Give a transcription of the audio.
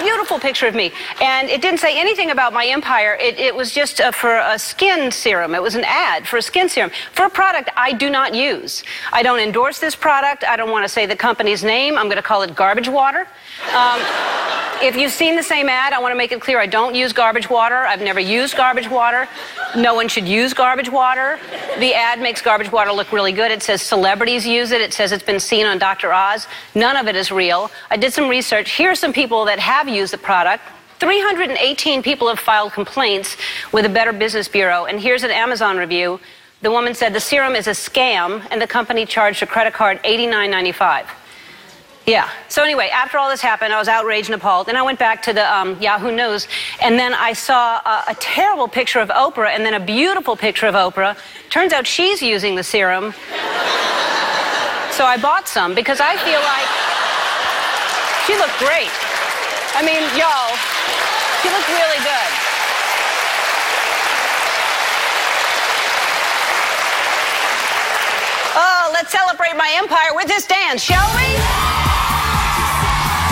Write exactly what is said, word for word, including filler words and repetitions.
beautiful picture of me. And it didn't say anything about my empire. It, it was just uh, for a skin serum. It was an ad for a skin serum, for a product I do not use. I don't endorse this product. I don't want to say the company's name. I'm going to call it garbage water. Um, if you've seen the same ad, I want to make it clear I don't use garbage water. I've never used garbage water. No one should use garbage water. The ad makes garbage water look really good. It says celebrities use it. It says it's been seen on Doctor Oz. None of it is real. I did some research. Here are some people that have used the product. three hundred eighteen people have filed complaints with the Better Business Bureau. And here's an Amazon review. The woman said the serum is a scam, and the company charged a credit card eighty-nine ninety-five. Yeah. So anyway, after all this happened, I was outraged and appalled. Then I went back to the um, Yahoo News, and then I saw a, a terrible picture of Oprah and then a beautiful picture of Oprah. Turns out she's using the serum. So I bought some because I feel like she looked great. I mean, y'all, she looked really good. Oh, let's celebrate my empire with this dance, shall we?